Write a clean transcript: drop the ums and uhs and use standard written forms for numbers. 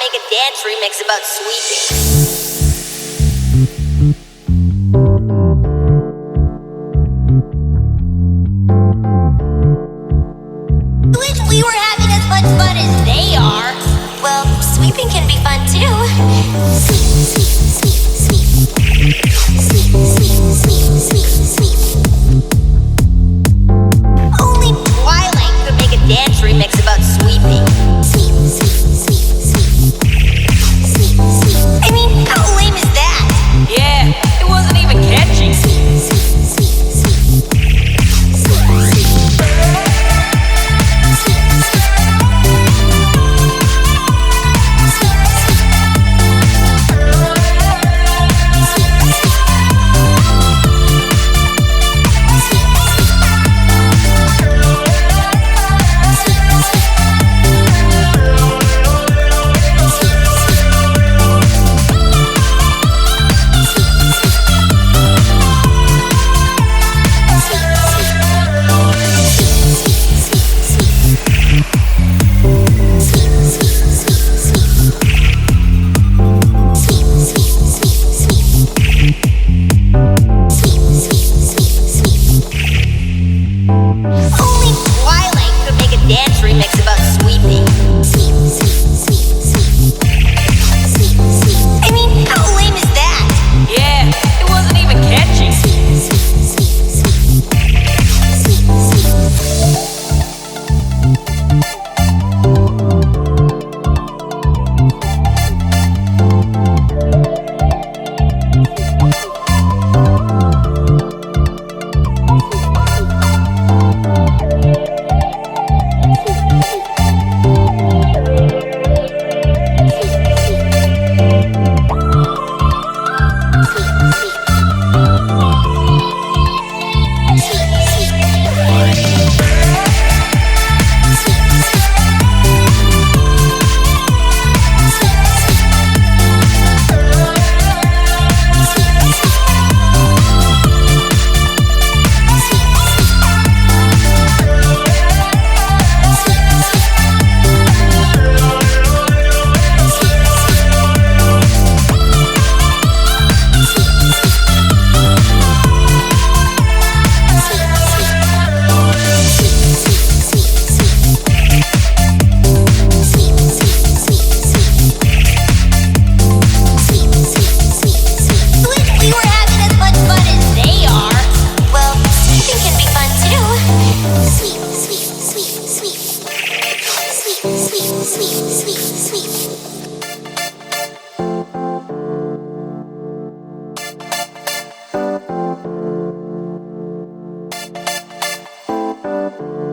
make a dance remix about sweeping. Wish we were having as much fun as they are. Well, sweeping can be fun too. Sweep, sweep, sweep, sweep. Sweep, sweep, sweep, sweep, sweep. Only Twilight could make a dance remix about sweeping. Sweep, sweep, sweep, sweep. Sweep, sweep. I mean, how lame is that? Yeah, it wasn't even catchy. Sweep, sweep, sweep, sweep. Sweep, sweep. Only Twilight could make a dance remix about sweeping. Sweep, sweep, sweep, sweep. Sweep, sweep. I mean, how lame is that? Yeah, it wasn't even catchy. Sweep, sweep, sweep, sweep. Sweep, sweep. Sweep.